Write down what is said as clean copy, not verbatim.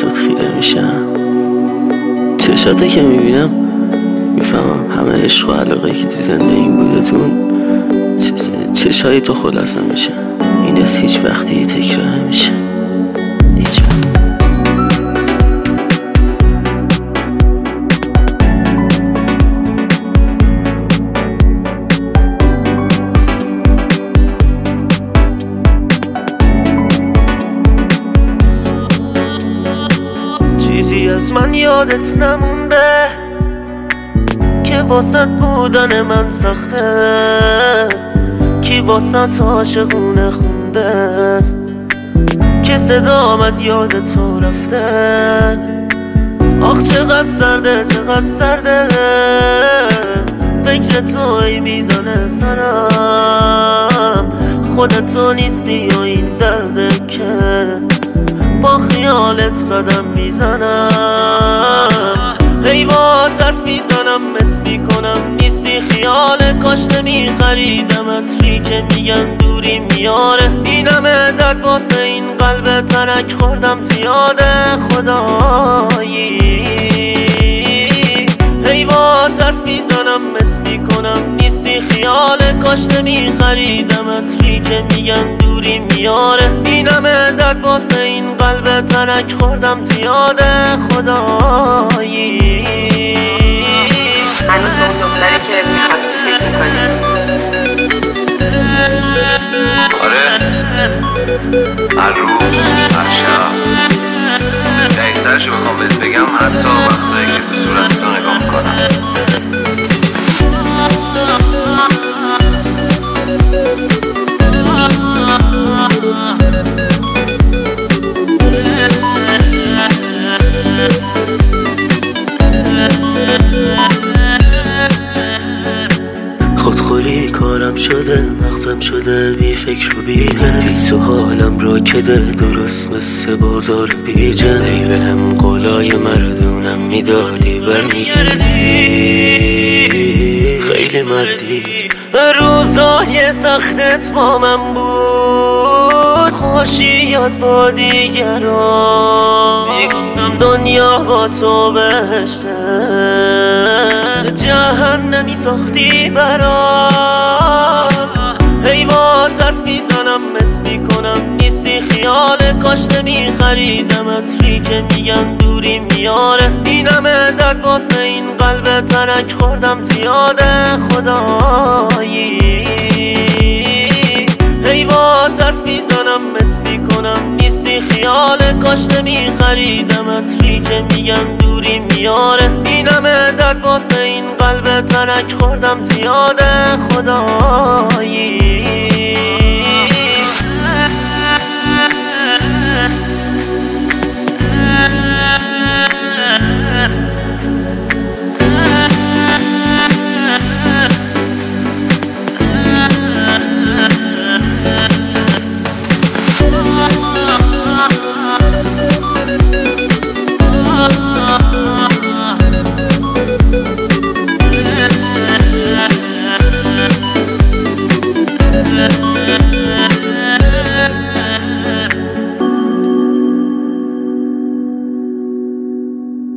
عکسات خیره میشم. چشاته که میبینم میفهمم همه عشق و علاقه که تو زندگیم بودتون چشای تو خلاصه میشه. این از هیچ وقتی تکرار نمیشه، هیچ وقت. چیزی از من یادت نمونده که واسط بودن من سخته، کی واسط عاشقونه خونده که صدام از یاد تو رفته. آخ چقدر سرده، چقدر سرده، فکر تو ای میزانه سرم. خودتو نیستی و این درده که با خیالت قدم میزنم. هی با طرف میزنم، مس میکنم نیستی خیاله. کاش نمیخریدم عطری که میگن دوری میاره. این همه درد واسه این قلب ترک خوردم زیاده خدایی. هی با طرف میزنم، مس میکنم نیستی خیاله. کاش نمیخریدم عطری که میگن دوری میاره. این همه درد واسه این قلب ترک خوردم زیاده خدایی. هنوز به اون دختری که میخواستی فکر میکنی؟ آره، هر روز، هر شب. دقیق‌ترشو بخوام بهت بگم، حتی وقتایی که تو صورت تو نگاه میکنم. خودخوری کارم شده، مغزم شده بی فکر و بی حس. تو حالم را کده، درست مثل بازار بیجن. ای بهم قولای مردونم میدادی برمیگردی، خیلی مردی. روزای سختت با من بود، خوشیات با دیگران. میگفتم دنیا با تو بهشته، جهنمی ساختی برام. هی با طرف میزنم، مس میکنم نیستی خیاله. کاش نمیخریدم عطری که میگن دوری میاره. این همه درد واسه این قلب ترک خوردم زیاده خدایی. هی با طرف میزنم، مس میکنم نیستی خیاله. کاش نمیخریدم عطری که میگن دوری میاره. این همه درد واسه این قلب ترک خوردم زیاده خدایی.